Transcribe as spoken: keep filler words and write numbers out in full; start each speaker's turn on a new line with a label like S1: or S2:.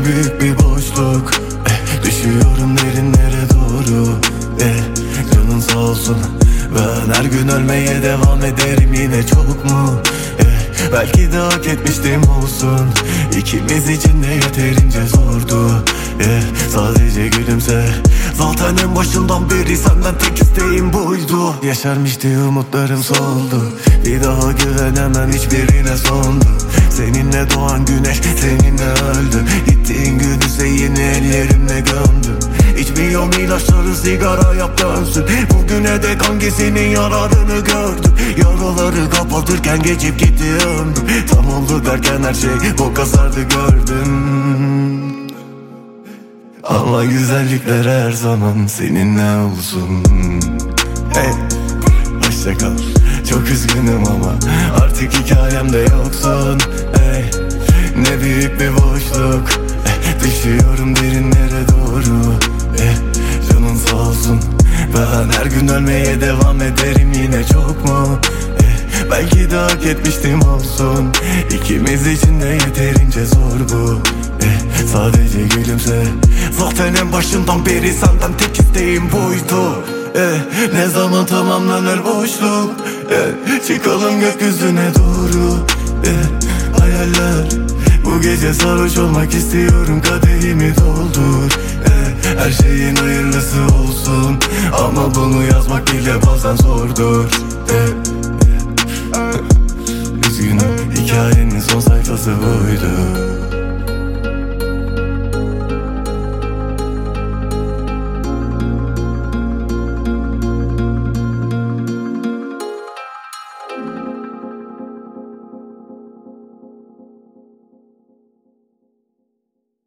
S1: büyük bir boşluk. eh, Düşüyorum derinlere doğru. eh, Canın sağ olsun. Ben her gün ölmeye devam ederim, yine çok mu? eh, Belki de hak etmiştim olsun. İkimiz için de yeterince zordu. eh, Sadece gülümse. Zaten en başından beri senden tek isteğim buydu. Yaşarmıştı umutlarım soldu. Bir daha güvenemem hiçbirine, sondu. Seninle doğan güneş seninle öldü. Gittiğin gün ise yeni ellerimle gömdüm. İçmiyorum ilaçları, sigara yap dönsün. Bugüne dek hangisinin yararını gördüm. Yaraları kapatırken geçip gitti ömrüm. Tam oldu derken her şey boka sardı gördüm. Ama güzellikler her zaman seninle olsun. Hey, hoşça kal. Çok üzgünüm ama artık hikayemde yoksun. Hey, ne büyük bir boşluk. eh, Düşüyorum derinlere doğru. eh, Canın sağ olsun. Ben her gün ölmeye devam ederim, yine çok mu? eh, Belki de hak etmiştim olsun. İkimiz için de yeterince zor bu. eh, Sadece gülümse. Zaten en başından beri senden tek isteğim buydu. eh, Ne zaman tamamlanır boşluk? eh, Çıkalım gökyüzüne doğru. eh, Hayaller. Bu gece sarhoş olmak istiyorum, kadehimi doldur. eh, Her şeyin hayırlısı olsun. Ama bunu yazmak bile bazen zordur. eh, eh, Üzgünüm, hikayenin son sayfası buydu.